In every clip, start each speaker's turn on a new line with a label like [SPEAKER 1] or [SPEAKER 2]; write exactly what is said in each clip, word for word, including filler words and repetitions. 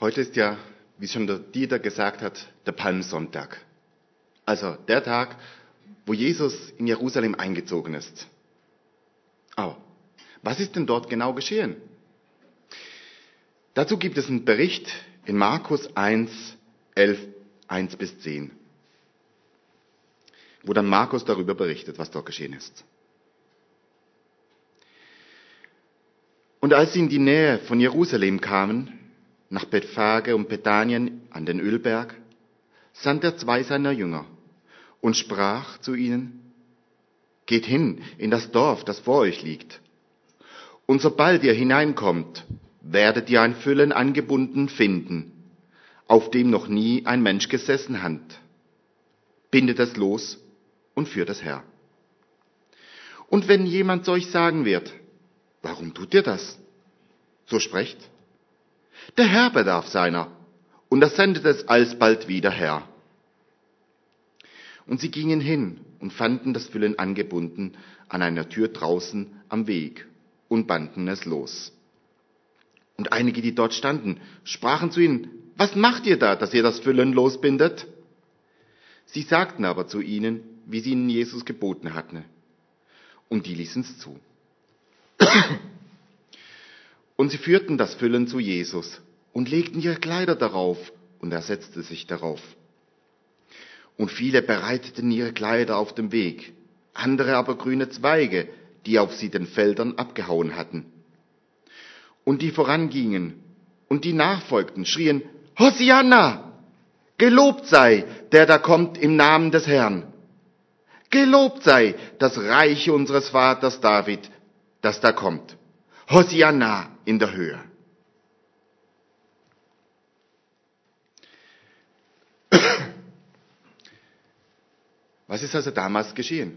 [SPEAKER 1] Heute ist ja, wie schon der Dieter gesagt hat, der Palmsonntag. Also der Tag, wo Jesus in Jerusalem eingezogen ist. Aber was ist denn dort genau geschehen? Dazu gibt es einen Bericht in Markus eins, elf, eins bis zehn, wo dann Markus darüber berichtet, was dort geschehen ist. Und als sie in die Nähe von Jerusalem kamen, nach Bethphage und Bethanien an den Ölberg, sandte er zwei seiner Jünger und sprach zu ihnen: Geht hin in das Dorf, das vor euch liegt. Und sobald ihr hineinkommt, werdet ihr ein Füllen angebunden finden, auf dem noch nie ein Mensch gesessen hat. Bindet es los und führt es her. Und wenn jemand zu euch sagen wird: Warum tut ihr das? So sprecht: Der Herr bedarf seiner, und er sendet es alsbald wieder her. Und sie gingen hin und fanden das Füllen angebunden an einer Tür draußen am Weg und banden es los. Und einige, die dort standen, sprachen zu ihnen: Was macht ihr da, dass ihr das Füllen losbindet? Sie sagten aber zu ihnen, wie sie ihnen Jesus geboten hatten. Und die ließen es zu. Und sie führten das Füllen zu Jesus und legten ihre Kleider darauf, und er setzte sich darauf. Und viele bereiteten ihre Kleider auf dem Weg, andere aber grüne Zweige, die auf sie den Feldern abgehauen hatten. Und die vorangingen und die nachfolgten, schrien: Hosianna! Gelobt sei, der da kommt im Namen des Herrn. Gelobt sei das Reich unseres Vaters David, das da kommt. Hosianna in der Höhe. Was ist also damals geschehen?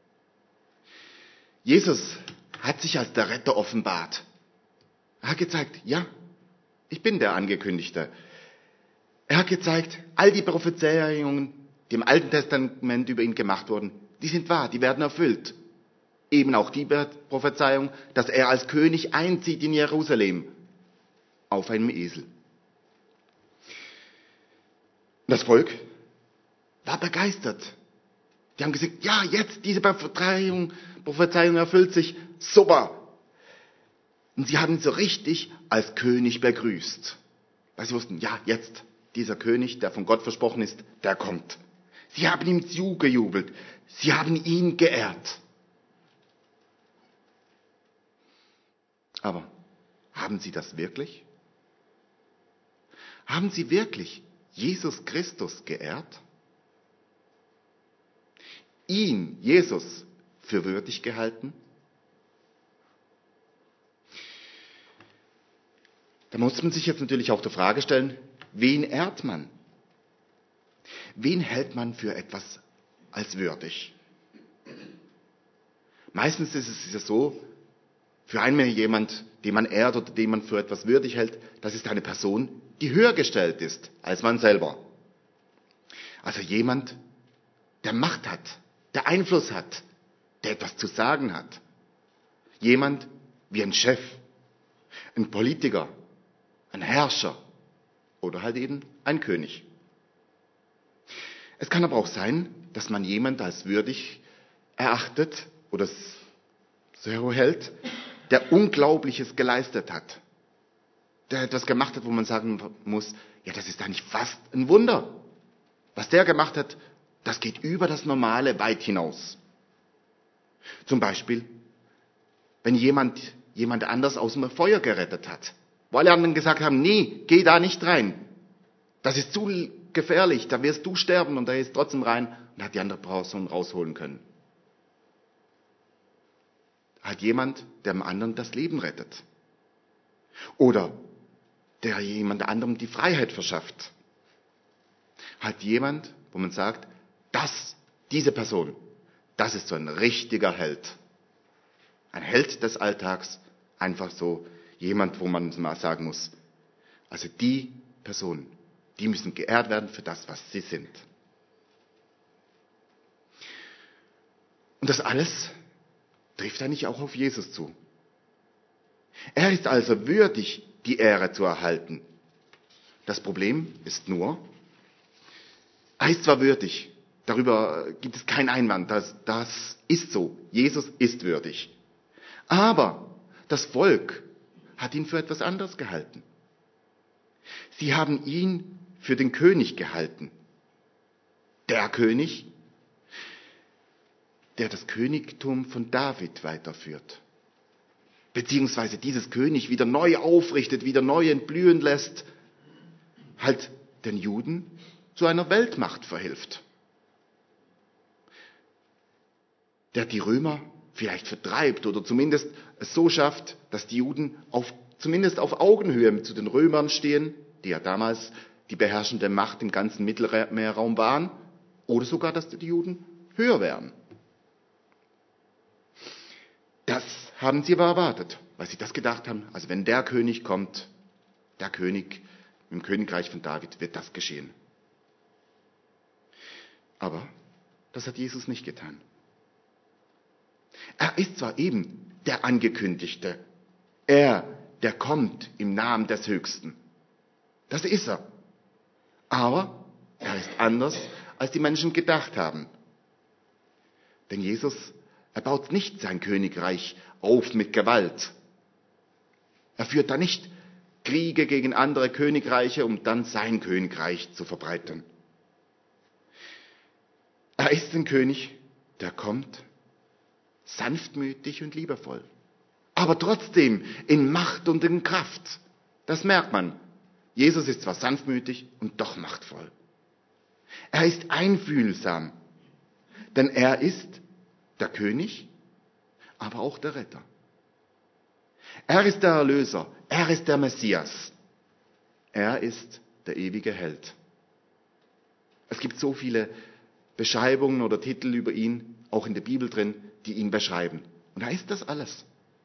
[SPEAKER 1] Jesus hat sich als der Retter offenbart. Er hat gezeigt: Ja, ich bin der Angekündigte. Er hat gezeigt, all die Prophezeiungen, die im Alten Testament über ihn gemacht wurden, die sind wahr, die werden erfüllt. Eben auch die Prophezeiung, dass er als König einzieht in Jerusalem auf einem Esel. Das Volk war begeistert. Die haben gesagt: Ja, jetzt diese Prophezeiung, Prophezeiung erfüllt sich, super. Und sie haben ihn so richtig als König begrüßt. Weil sie wussten: Ja, jetzt dieser König, der von Gott versprochen ist, der kommt. Sie haben ihm zugejubelt. Sie haben ihn geehrt. Aber haben sie das wirklich? Haben sie wirklich Jesus Christus geehrt? Ihn, Jesus, für würdig gehalten? Da muss man sich jetzt natürlich auch die Frage stellen: Wen ehrt man? Wen hält man für etwas als würdig? Meistens ist es ja so, für einen jemand, den man ehrt oder den man für etwas würdig hält, das ist eine Person, die höher gestellt ist als man selber. Also jemand, der Macht hat, der Einfluss hat, der etwas zu sagen hat. Jemand wie ein Chef, ein Politiker, ein Herrscher oder halt eben ein König. Es kann aber auch sein, dass man jemand als würdig erachtet oder so hält, der Unglaubliches geleistet hat. Der etwas gemacht hat, wo man sagen muss: Ja, das ist eigentlich fast ein Wunder. Was der gemacht hat, das geht über das Normale weit hinaus. Zum Beispiel, wenn jemand jemand anders aus dem Feuer gerettet hat, wo alle anderen gesagt haben: Nee, geh da nicht rein. Das ist zu gefährlich, da wirst du sterben, und er ist trotzdem rein und hat die andere Person rausholen können. Hat jemand, der dem anderen das Leben rettet. Oder der jemand anderem die Freiheit verschafft. Hat jemand, wo man sagt, das, diese Person, das ist so ein richtiger Held. Ein Held des Alltags, einfach so jemand, wo man mal sagen muss, also die Personen, die müssen geehrt werden für das, was sie sind. Und das alles trifft eigentlich auch auf Jesus zu. Er ist also würdig, die Ehre zu erhalten. Das Problem ist nur, er ist zwar würdig, darüber gibt es keinen Einwand, das, das ist so, Jesus ist würdig. Aber das Volk hat ihn für etwas anderes gehalten. Sie haben ihn für den König gehalten. Der König, der das Königtum von David weiterführt. Beziehungsweise dieses König wieder neu aufrichtet, wieder neu entblühen lässt, halt den Juden zu einer Weltmacht verhilft. Der die Römer vielleicht vertreibt oder zumindest es so schafft, dass die Juden auf, zumindest auf Augenhöhe zu den Römern stehen, die ja damals die beherrschende Macht im ganzen Mittelmeerraum waren, oder sogar, dass die Juden höher wären. Das haben sie aber erwartet, weil sie das gedacht haben, also wenn der König kommt, der König im Königreich von David, wird das geschehen. Aber das hat Jesus nicht getan. Er ist zwar eben der Angekündigte, er, der kommt im Namen des Höchsten. Das ist er. Aber er ist anders, als die Menschen gedacht haben. Denn Jesus, er baut nicht sein Königreich auf mit Gewalt. Er führt da nicht Kriege gegen andere Königreiche, um dann sein Königreich zu verbreiten. Er ist ein König, der kommt sanftmütig und liebevoll. Aber trotzdem in Macht und in Kraft. Das merkt man. Jesus ist zwar sanftmütig und doch machtvoll. Er ist einfühlsam, denn er ist der König, aber auch der Retter. Er ist der Erlöser, er ist der Messias. Er ist der ewige Held. Es gibt so viele Beschreibungen oder Titel über ihn, auch in der Bibel drin, die ihn beschreiben. Und da ist das alles.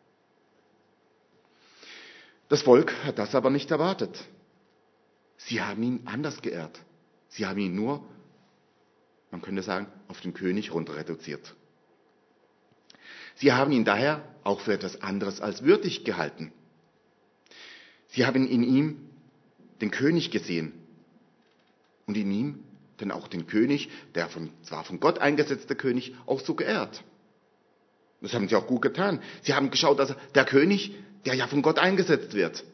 [SPEAKER 1] Das Volk hat das aber nicht erwartet. Sie haben ihn anders geehrt. Sie haben ihn nur, man könnte sagen, auf den König runter reduziert. Sie haben ihn daher auch für etwas anderes als würdig gehalten. Sie haben in ihm den König gesehen und in ihm dann auch den König, der von, zwar von Gott eingesetzte König, auch so geehrt. Das haben sie auch gut getan. Sie haben geschaut, dass der König, der ja von Gott eingesetzt wird,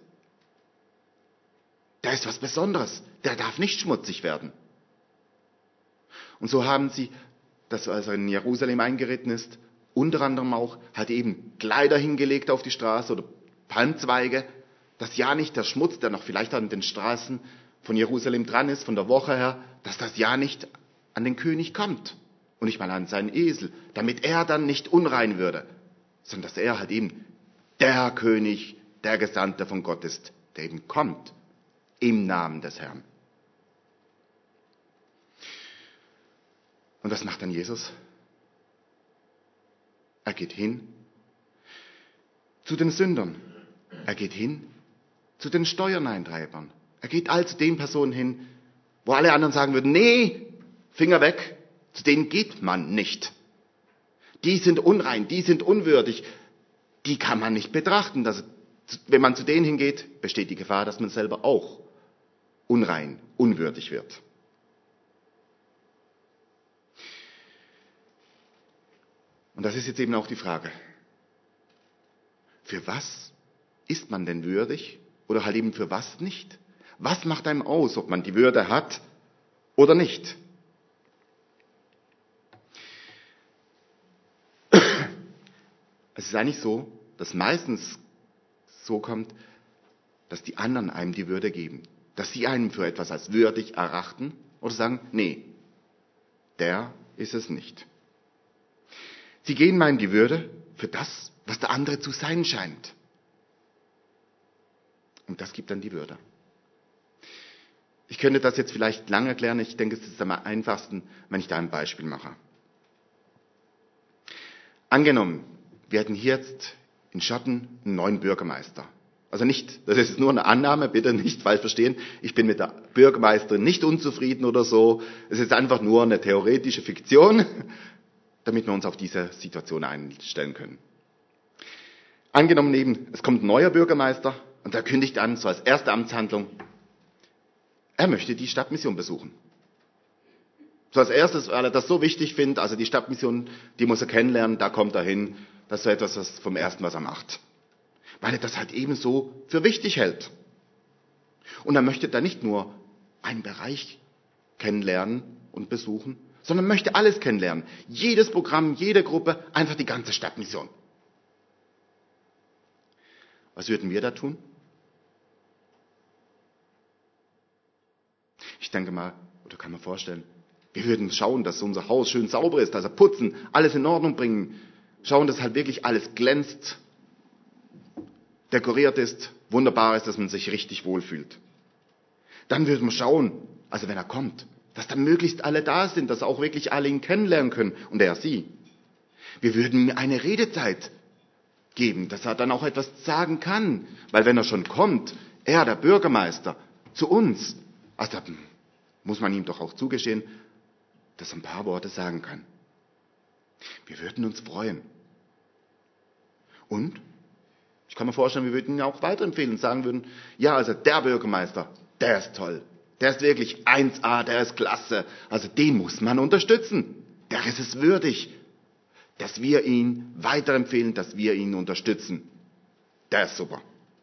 [SPEAKER 1] der ist was Besonderes, der darf nicht schmutzig werden. Und so haben sie, dass als er in Jerusalem eingeritten ist, unter anderem auch, hat eben Kleider hingelegt auf die Straße oder Palmzweige, dass ja nicht der Schmutz, der noch vielleicht an den Straßen von Jerusalem dran ist, von der Woche her, dass das ja nicht an den König kommt und nicht mal an seinen Esel, damit er dann nicht unrein würde, sondern dass er halt eben der König, der Gesandte von Gott ist, der eben kommt im Namen des Herrn. Und was macht dann Jesus? Er geht hin zu den Sündern. Er geht hin zu den Steuerneintreibern. Er geht all zu den Personen hin, wo alle anderen sagen würden, nee, Finger weg, zu denen geht man nicht. Die sind unrein, die sind unwürdig, die kann man nicht betrachten. Das, wenn man zu denen hingeht, besteht die Gefahr, dass man selber auch unrein, unwürdig wird. Und das ist jetzt eben auch die Frage. Für was ist man denn würdig oder halt eben für was nicht? Was macht einem aus, ob man die Würde hat oder nicht? Es ist eigentlich so, dass meistens so kommt, dass die anderen einem die Würde geben. Dass sie einen für etwas als würdig erachten oder sagen, nee, der ist es nicht. Sie geben meinen die Würde für das, was der andere zu sein scheint. Und das gibt dann die Würde. Ich könnte das jetzt vielleicht lang erklären. Ich denke, es ist am einfachsten, wenn ich da ein Beispiel mache. Angenommen, wir hätten hier jetzt in Schotten einen neuen Bürgermeister. Also nicht, das ist nur eine Annahme, bitte nicht falsch verstehen. Ich bin mit der Bürgermeisterin nicht unzufrieden oder so. Es ist einfach nur eine theoretische Fiktion, damit wir uns auf diese Situation einstellen können. Angenommen eben, es kommt ein neuer Bürgermeister und der kündigt an, so als erste Amtshandlung, Er möchte die Stadtmission besuchen. So als erstes, weil er das so wichtig findet, also die Stadtmission, die muss er kennenlernen, da kommt er hin. Das ist so etwas, was vom Ersten, was er macht. Weil er das halt ebenso für wichtig hält. Und er möchte da nicht nur einen Bereich kennenlernen und besuchen, sondern möchte alles kennenlernen. Jedes Programm, jede Gruppe, einfach die ganze Stadtmission. Was würden wir da tun? Ich denke mal, oder kann man vorstellen, wir würden schauen, dass unser Haus schön sauber ist, also putzen, alles in Ordnung bringen, schauen, dass halt wirklich alles glänzt, dekoriert ist, wunderbar ist, dass man sich richtig wohlfühlt. Dann würden wir schauen, also wenn er kommt, dass dann möglichst alle da sind, dass auch wirklich alle ihn kennenlernen können und er sie. Wir würden ihm eine Redezeit geben, dass er dann auch etwas sagen kann, weil wenn er schon kommt, er, der Bürgermeister, zu uns, also da muss man ihm doch auch zugestehen, dass er ein paar Worte sagen kann. Wir würden uns freuen. Und ich kann mir vorstellen, wir würden ihn auch weiterempfehlen und sagen würden, ja, also der Bürgermeister, der ist toll. Der ist wirklich eins A, der ist klasse. Also den muss man unterstützen. Der ist es würdig, dass wir ihn weiterempfehlen, dass wir ihn unterstützen. Der ist super.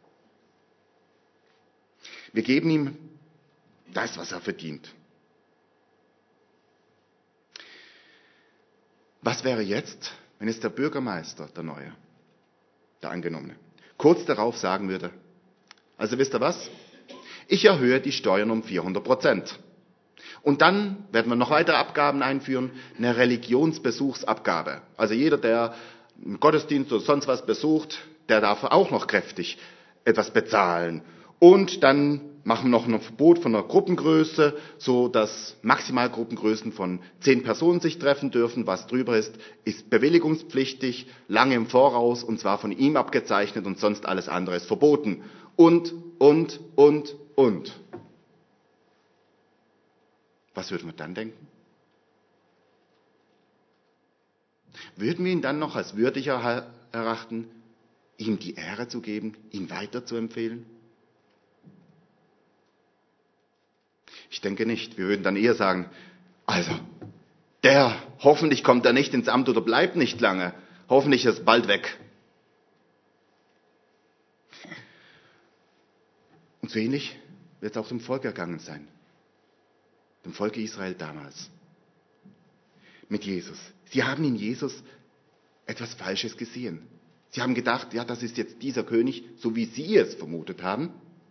[SPEAKER 1] Wir geben ihm das, was er verdient. Was wäre jetzt, wenn es der Bürgermeister, der Neue, der Angenommene, kurz darauf sagen würde, also wisst ihr was? Ich erhöhe die Steuern um vierhundert Prozent. Und dann werden wir noch weitere Abgaben einführen, eine Religionsbesuchsabgabe. Also jeder, der einen Gottesdienst oder sonst was besucht, der darf auch noch kräftig etwas bezahlen. Und dann machen wir noch ein Verbot von einer Gruppengröße, so dass Maximalgruppengrößen von zehn Personen sich treffen dürfen. Was drüber ist, ist bewilligungspflichtig, lange im Voraus und zwar von ihm abgezeichnet und sonst alles andere ist verboten. Und, und, und, und. Was würden wir dann denken? Würden wir ihn dann noch als würdiger erachten, ihm die Ehre zu geben, ihn weiterzuempfehlen? Ich denke nicht. Wir würden dann eher sagen, also, der, hoffentlich kommt er nicht ins Amt oder bleibt nicht lange. Hoffentlich ist er bald weg. Und so ähnlich wird es auch dem Volk ergangen sein. Dem Volk Israel damals. Mit Jesus. Sie haben in Jesus etwas Falsches gesehen. Sie haben gedacht, ja, das ist jetzt dieser König, so wie sie es vermutet haben.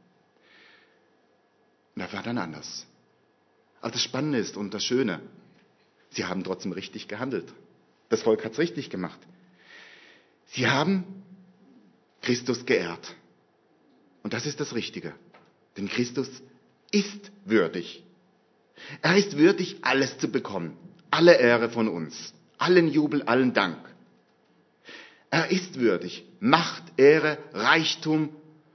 [SPEAKER 1] Und das war dann anders. Aber das Spannende ist und das Schöne, sie haben trotzdem richtig gehandelt. Das Volk hat es richtig gemacht. Sie haben Christus geehrt. Und das ist das Richtige. Denn Christus ist würdig. Er ist würdig, alles zu bekommen. Alle Ehre von uns. Allen Jubel, allen Dank. Er ist würdig. Macht, Ehre, Reichtum.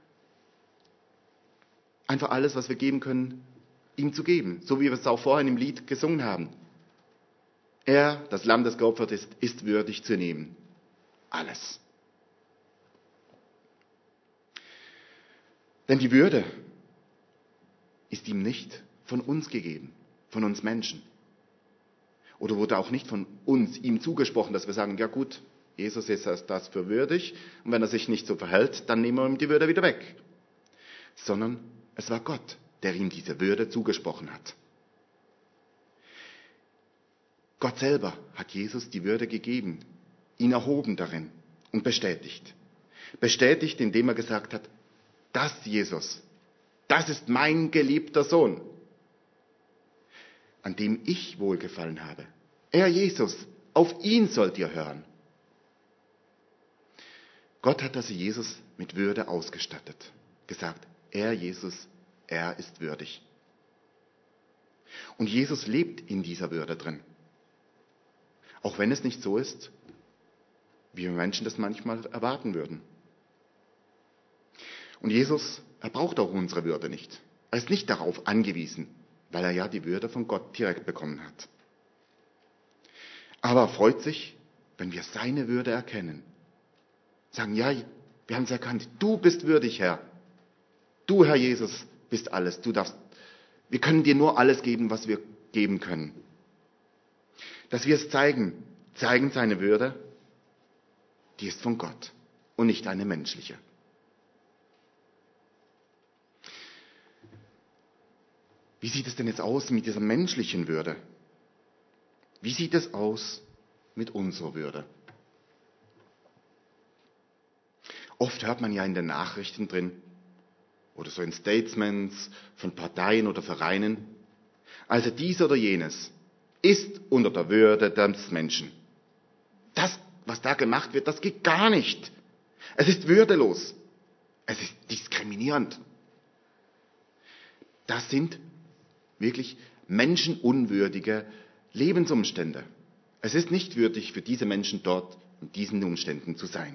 [SPEAKER 1] Einfach alles, was wir geben können, ihm zu geben. So wie wir es auch vorhin im Lied gesungen haben. Er, das Lamm, das geopfert ist, ist würdig zu nehmen. Alles. Denn die Würde ist ihm nicht von uns gegeben, von uns Menschen. Oder wurde auch nicht von uns ihm zugesprochen, dass wir sagen, ja gut, Jesus ist das für würdig und wenn er sich nicht so verhält, dann nehmen wir ihm die Würde wieder weg. Sondern es war Gott, der ihm diese Würde zugesprochen hat. Gott selber hat Jesus die Würde gegeben, ihn erhoben darin und bestätigt. Bestätigt, indem er gesagt hat, das Jesus, das ist mein geliebter Sohn, an dem ich wohlgefallen habe. Er Jesus, auf ihn sollt ihr hören. Gott hat also Jesus mit Würde ausgestattet. Gesagt, er Jesus, er ist würdig. Und Jesus lebt in dieser Würde drin. Auch wenn es nicht so ist, wie wir Menschen das manchmal erwarten würden. Und Jesus, er braucht auch unsere Würde nicht. Er ist nicht darauf angewiesen, weil er ja die Würde von Gott direkt bekommen hat. Aber er freut sich, wenn wir seine Würde erkennen. Sagen, ja, wir haben es erkannt, du bist würdig, Herr. Du, Herr Jesus, bist alles. Du darfst Wir können dir nur alles geben, was wir geben können. Dass wir es zeigen, zeigen seine Würde, die ist von Gott und nicht eine menschliche. Wie sieht es denn jetzt aus mit dieser menschlichen Würde? Wie sieht es aus mit unserer Würde? Oft hört man ja in den Nachrichten drin oder so in Statements von Parteien oder Vereinen, also dies oder jenes ist unter der Würde des Menschen. Das, was da gemacht wird, das geht gar nicht. Es ist würdelos. Es ist diskriminierend. Das sind wirklich menschenunwürdige Lebensumstände. Es ist nicht würdig für diese Menschen dort in diesen Umständen zu sein.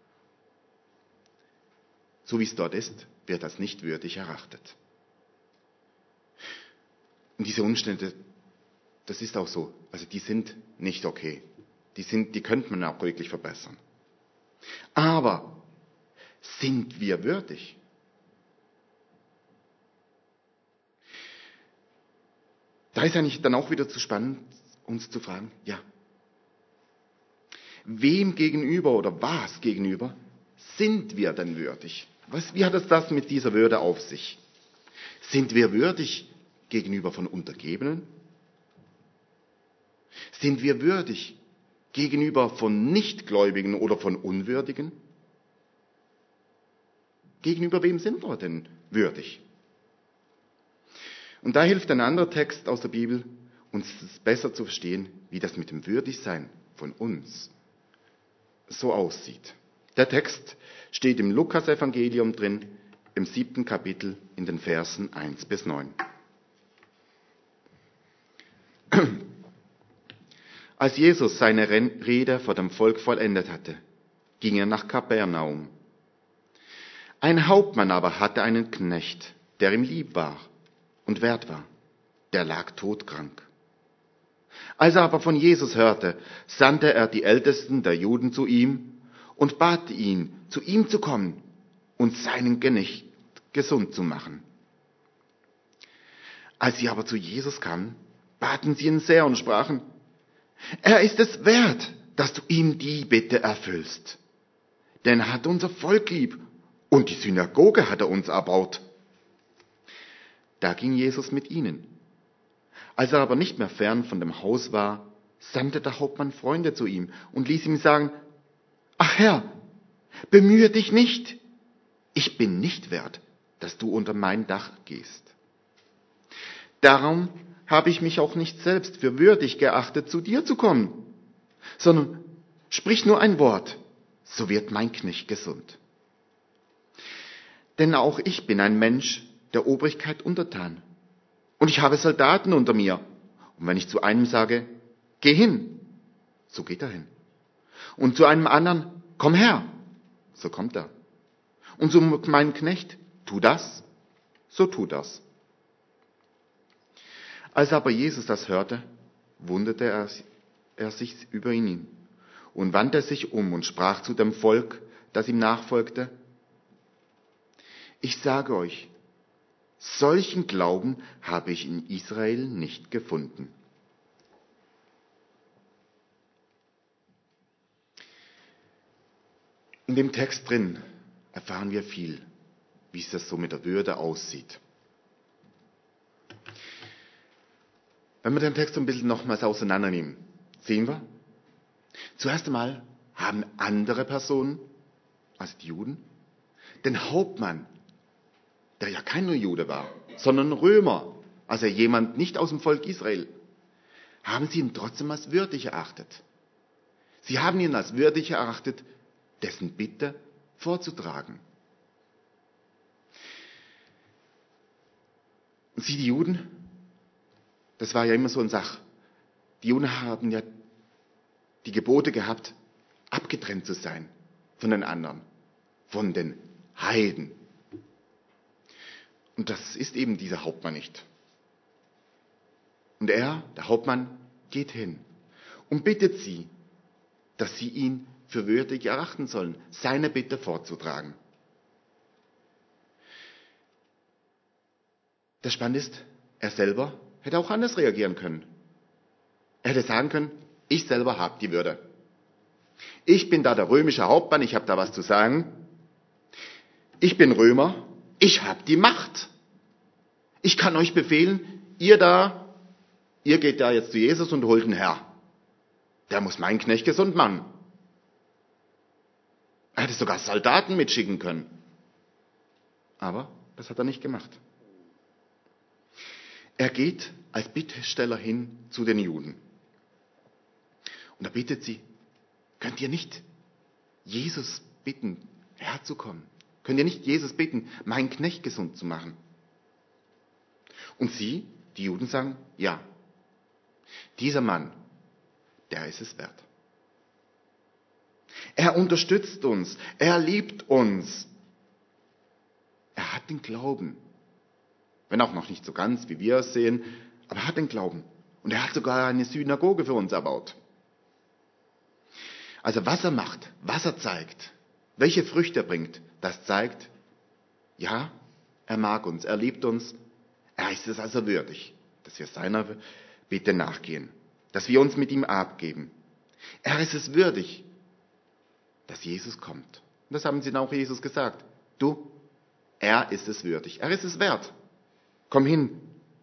[SPEAKER 1] So wie es dort ist, wird das nicht würdig erachtet. Und diese Umstände, das ist auch so, also die sind nicht okay. Die sind, die könnte man auch wirklich verbessern. Aber sind wir würdig? Da ist eigentlich dann auch wieder zu spannend, uns zu fragen, ja, wem gegenüber oder was gegenüber sind wir denn würdig? Was, wie hat es das mit dieser Würde auf sich? Sind wir würdig gegenüber von Untergebenen? Sind wir würdig gegenüber von Nichtgläubigen oder von Unwürdigen? Gegenüber wem sind wir denn würdig? Und da hilft ein anderer Text aus der Bibel, uns das besser zu verstehen, wie das mit dem Würdigsein von uns so aussieht. Der Text steht im Lukas-Evangelium drin, im siebten Kapitel, in den Versen eins bis neun. Als Jesus seine Rede vor dem Volk vollendet hatte, ging er nach Kapernaum. Ein Hauptmann aber hatte einen Knecht, der ihm lieb war und wert war. Der lag todkrank. Als er aber von Jesus hörte, sandte er die Ältesten der Juden zu ihm und bat ihn, zu ihm zu kommen und seinen Knecht gesund zu machen. Als sie aber zu Jesus kamen, baten sie ihn sehr und sprachen, er ist es wert, dass du ihm die Bitte erfüllst. Denn er hat unser Volk lieb und die Synagoge hat er uns erbaut. Da ging Jesus mit ihnen. Als er aber nicht mehr fern von dem Haus war, sandte der Hauptmann Freunde zu ihm und ließ ihm sagen, ach Herr, bemühe dich nicht. Ich bin nicht wert, dass du unter mein Dach gehst. Darum habe ich mich auch nicht selbst für würdig geachtet, zu dir zu kommen, sondern sprich nur ein Wort, so wird mein Knecht gesund. Denn auch ich bin ein Mensch der Obrigkeit untertan. Und ich habe Soldaten unter mir. Und wenn ich zu einem sage, geh hin, so geht er hin. Und zu einem anderen, komm her, so kommt er. Und zu meinem Knecht, tu das, so tu das. Als aber Jesus das hörte, wunderte er, er sich über ihn und wandte sich um und sprach zu dem Volk, das ihm nachfolgte, ich sage euch, solchen Glauben habe ich in Israel nicht gefunden. In dem Text drin erfahren wir viel, wie es das so mit der Würde aussieht. Wenn wir den Text so ein bisschen nochmals auseinandernehmen, sehen wir, zuerst einmal haben andere Personen, also die Juden, den Hauptmann, der ja kein Jude war, sondern Römer, also jemand nicht aus dem Volk Israel, haben sie ihn trotzdem als würdig erachtet. Sie haben ihn als würdig erachtet, dessen Bitte vorzutragen. Und sie, die Juden, das war ja immer so eine Sache. Die Juden haben ja die Gebote gehabt, abgetrennt zu sein von den anderen, von den Heiden. Und das ist eben dieser Hauptmann nicht. Und er, der Hauptmann, geht hin und bittet sie, dass sie ihn für würdig erachten sollen, seine Bitte vorzutragen. Der Spannend ist, er selber hätte auch anders reagieren können. Er hätte sagen können, ich selber habe die Würde. Ich bin da der römische Hauptmann, ich habe da was zu sagen. Ich bin Römer, ich habe die Macht. Ich kann euch befehlen, ihr da, ihr geht da jetzt zu Jesus und holt den Herr. Der muss meinen Knecht gesund machen. Er hätte sogar Soldaten mitschicken können. Aber das hat er nicht gemacht. Er geht als Bittsteller hin zu den Juden. Und er bittet sie, könnt ihr nicht Jesus bitten, herzukommen? Könnt ihr nicht Jesus bitten, meinen Knecht gesund zu machen? Und sie, die Juden, sagen, ja, dieser Mann, der ist es wert. Er unterstützt uns, er liebt uns. Er hat den Glauben. Wenn auch noch nicht so ganz, wie wir es sehen, aber er hat den Glauben. Und er hat sogar eine Synagoge für uns erbaut. Also was er macht, was er zeigt, welche Früchte er bringt, das zeigt, ja, er mag uns, er liebt uns, er ist es also würdig, dass wir seiner Bitte nachgehen, dass wir uns mit ihm abgeben. Er ist es würdig, dass Jesus kommt. Und das haben sie auch Jesus gesagt. Du, er ist es würdig, er ist es wert. Komm hin.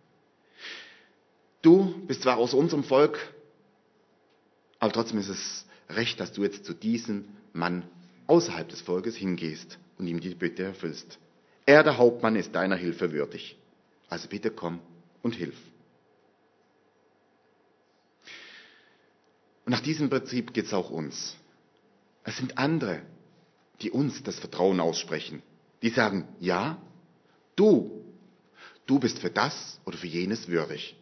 [SPEAKER 1] Du bist zwar aus unserem Volk, aber trotzdem ist es recht, dass du jetzt zu diesem Mann außerhalb des Volkes hingehst und ihm die Bitte erfüllst. Er, der Hauptmann, ist deiner Hilfe würdig. Also bitte komm und hilf. Und nach diesem Prinzip geht es auch uns. Es sind andere, die uns das Vertrauen aussprechen. Die sagen, ja, du, du bist für das oder für jenes würdig.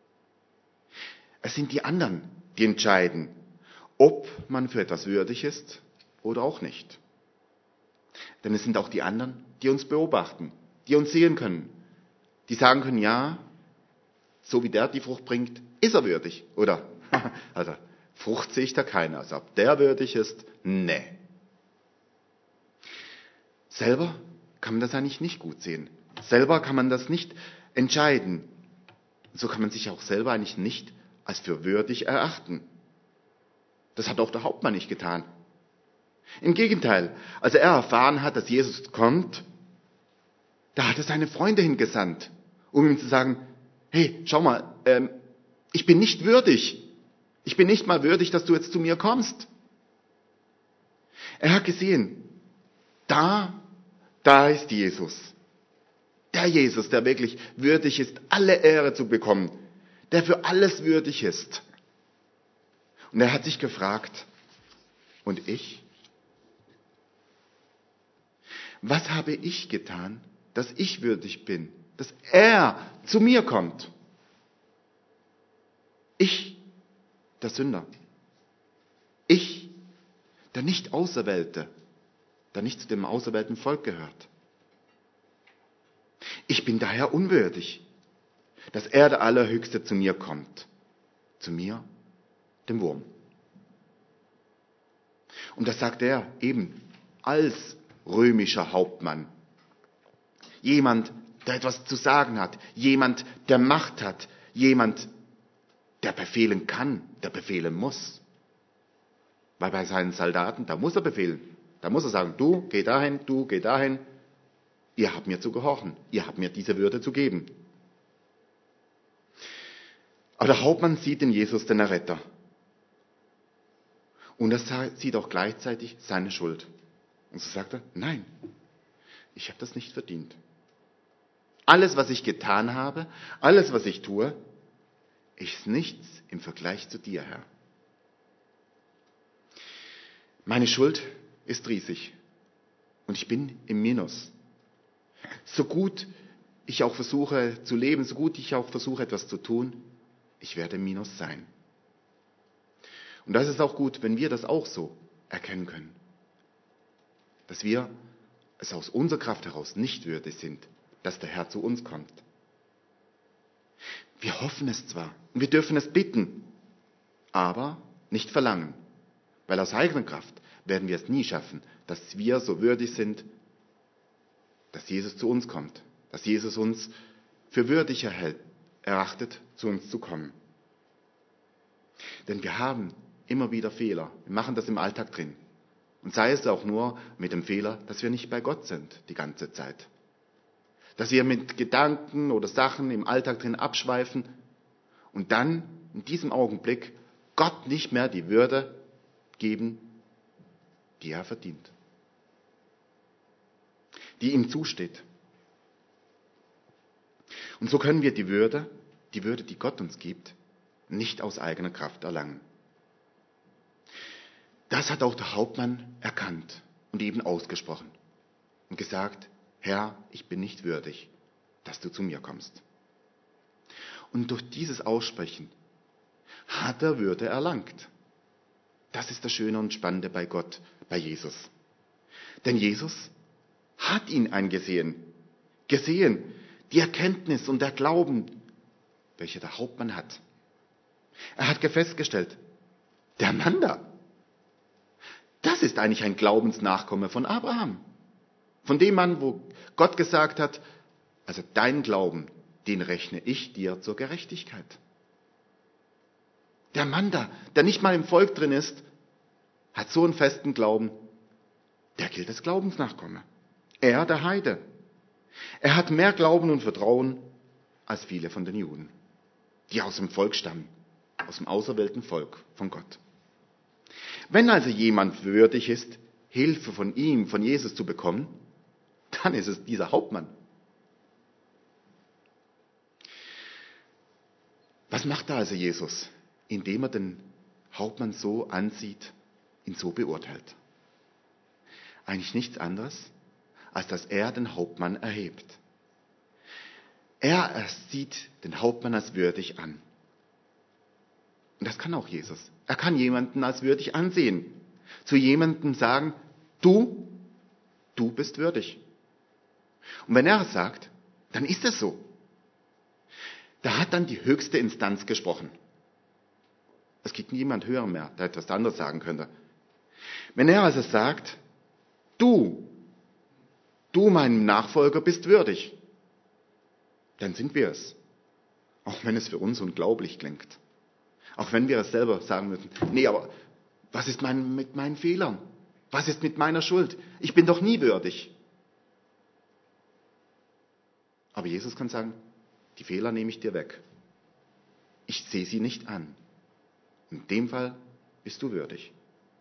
[SPEAKER 1] Es sind die anderen, die entscheiden, ob man für etwas würdig ist oder auch nicht. Denn es sind auch die anderen, die uns beobachten, die uns sehen können, die sagen können, ja, so wie der die Frucht bringt, ist er würdig. Oder, also, Frucht sehe ich da keine, also ob der würdig ist, nee. Selber kann man das eigentlich nicht gut sehen. Selber kann man das nicht entscheiden. So kann man sich auch selber eigentlich nicht als für würdig erachten. Das hat auch der Hauptmann nicht getan. Im Gegenteil, als er erfahren hat, dass Jesus kommt, da hat er seine Freunde hingesandt, um ihm zu sagen, hey, schau mal, ähm, ich bin nicht würdig. Ich bin nicht mal würdig, dass du jetzt zu mir kommst. Er hat gesehen, da, da ist Jesus. Der Jesus, der wirklich würdig ist, alle Ehre zu bekommen, der für alles würdig ist. Und er hat sich gefragt, und ich? Was habe ich getan, dass ich würdig bin, dass er zu mir kommt? Ich, der Sünder. Ich, der Nicht-Auserwählte, der nicht zu dem auserwählten Volk gehört. Ich bin daher unwürdig, dass er, der Allerhöchste, zu mir kommt. Zu mir, dem Wurm. Und das sagt er eben als römischer Hauptmann. Jemand, der etwas zu sagen hat. Jemand, der Macht hat. Jemand, der befehlen kann, der befehlen muss. Weil bei seinen Soldaten, da muss er befehlen. Da muss er sagen, du, geh dahin, du, geh dahin. Ihr habt mir zu gehorchen. Ihr habt mir diese Würde zu geben. Aber der Hauptmann sieht in Jesus den Erretter. Und er sieht auch gleichzeitig seine Schuld. Und so sagt er, nein, ich habe das nicht verdient. Alles, was ich getan habe, alles, was ich tue, ist nichts im Vergleich zu dir, Herr. Meine Schuld ist riesig und ich bin im Minus. So gut ich auch versuche zu leben, so gut ich auch versuche etwas zu tun, ich werde im Minus sein. Und das ist auch gut, wenn wir das auch so erkennen können. Dass wir es aus unserer Kraft heraus nicht würdig sind, dass der Herr zu uns kommt. Wir hoffen es zwar und wir dürfen es bitten, aber nicht verlangen. Weil aus eigener Kraft werden wir es nie schaffen, dass wir so würdig sind, dass Jesus zu uns kommt. Dass Jesus uns für würdig erhält, erachtet, zu uns zu kommen. Denn wir haben immer wieder Fehler. Wir machen das im Alltag drin. Und sei es auch nur mit dem Fehler, dass wir nicht bei Gott sind die ganze Zeit. Dass wir mit Gedanken oder Sachen im Alltag drin abschweifen und dann in diesem Augenblick Gott nicht mehr die Würde geben, die er verdient. Die ihm zusteht. Und so können wir die Würde, die Würde, die Gott uns gibt, nicht aus eigener Kraft erlangen. Das hat auch der Hauptmann erkannt und eben ausgesprochen und gesagt, Herr, ich bin nicht würdig, dass du zu mir kommst. Und durch dieses Aussprechen hat er Würde erlangt. Das ist das Schöne und Spannende bei Gott, bei Jesus. Denn Jesus hat ihn eingesehen, gesehen, die Erkenntnis und der Glauben, welche der Hauptmann hat. Er hat festgestellt, der Mann da, das ist eigentlich ein Glaubensnachkomme von Abraham. Von dem Mann, wo Gott gesagt hat, also dein Glauben, den rechne ich dir zur Gerechtigkeit. Der Mann da, der nicht mal im Volk drin ist, hat so einen festen Glauben, der gilt als Glaubensnachkomme. Er, der Heide. Er hat mehr Glauben und Vertrauen als viele von den Juden, die aus dem Volk stammen, aus dem auserwählten Volk von Gott. Wenn also jemand würdig ist, Hilfe von ihm, von Jesus zu bekommen, dann ist es dieser Hauptmann. Was macht da also Jesus, indem er den Hauptmann so ansieht, ihn so beurteilt? Eigentlich nichts anderes, als dass er den Hauptmann erhebt. Er sieht den Hauptmann als würdig an. Und das kann auch Jesus. Er kann jemanden als würdig ansehen. Zu jemandem sagen, du, du bist würdig. Und wenn er es sagt, dann ist es so. Da hat dann die höchste Instanz gesprochen. Es gibt niemand höher mehr, der etwas anderes sagen könnte. Wenn er also sagt, du, du mein Nachfolger bist würdig, dann sind wir es. Auch wenn es für uns unglaublich klingt. Auch wenn wir es selber sagen müssen, nee, aber was ist mein, mit meinen Fehlern? Was ist mit meiner Schuld? Ich bin doch nie würdig. Aber Jesus kann sagen, die Fehler nehme ich dir weg. Ich sehe sie nicht an. In dem Fall bist du würdig.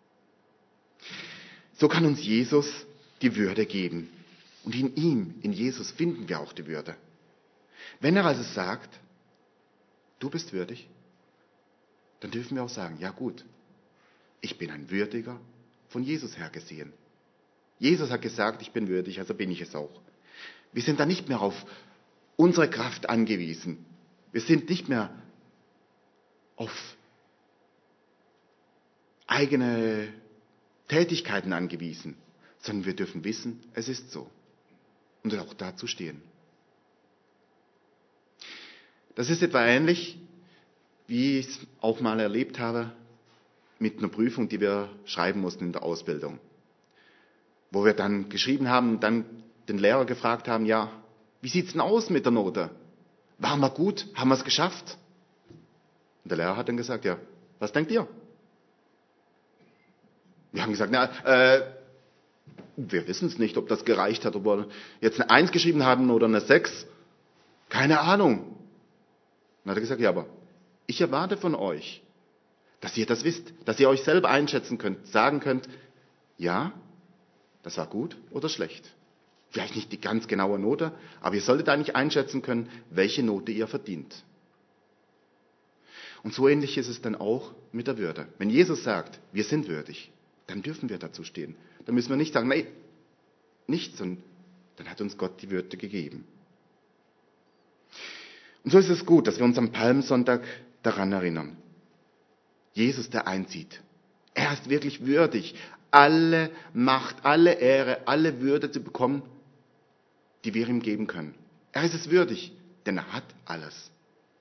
[SPEAKER 1] So kann uns Jesus die Würde geben. Und in ihm, in Jesus, finden wir auch die Würde. Wenn er also sagt, du bist würdig, dann dürfen wir auch sagen, ja gut, ich bin ein Würdiger, von Jesus her gesehen. Jesus hat gesagt, ich bin würdig, also bin ich es auch. Wir sind da nicht mehr auf unsere Kraft angewiesen. Wir sind nicht mehr auf eigene Tätigkeiten angewiesen, sondern wir dürfen wissen, es ist so. Und auch dazu stehen. Das ist etwa ähnlich, wie ich es auch mal erlebt habe mit einer Prüfung, die wir schreiben mussten in der Ausbildung. Wo wir dann geschrieben haben und dann den Lehrer gefragt haben, ja, wie sieht's denn aus mit der Note? Waren wir gut? Haben wir es geschafft? Und der Lehrer hat dann gesagt, ja, was denkt ihr? Wir haben gesagt, na, äh, wir wissen es nicht, ob das gereicht hat, ob wir jetzt eine Eins geschrieben haben oder eine Sechs. Keine Ahnung. Dann hat er gesagt, ja, aber ich erwarte von euch, dass ihr das wisst, dass ihr euch selber einschätzen könnt, sagen könnt, ja, das war gut oder schlecht. Vielleicht nicht die ganz genaue Note, aber ihr solltet eigentlich einschätzen können, welche Note ihr verdient. Und so ähnlich ist es dann auch mit der Würde. Wenn Jesus sagt, wir sind würdig, dann dürfen wir dazu stehen. Dann müssen wir nicht sagen, nein, nichts, und dann hat uns Gott die Würde gegeben. Und so ist es gut, dass wir uns am Palmsonntag daran erinnern. Jesus, der einzieht. Er ist wirklich würdig, alle Macht, alle Ehre, alle Würde zu bekommen, die wir ihm geben können. Er ist es würdig, denn er hat alles.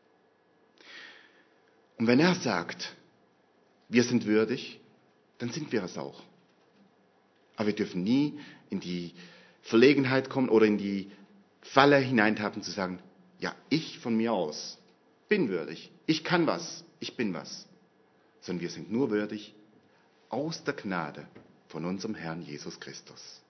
[SPEAKER 1] Und wenn er sagt, wir sind würdig, dann sind wir es auch. Aber wir dürfen nie in die Verlegenheit kommen oder in die Falle hineintappen zu sagen, ja, ich von mir aus, bin würdig, ich kann was, ich bin was, sondern wir sind nur würdig aus der Gnade von unserem Herrn Jesus Christus.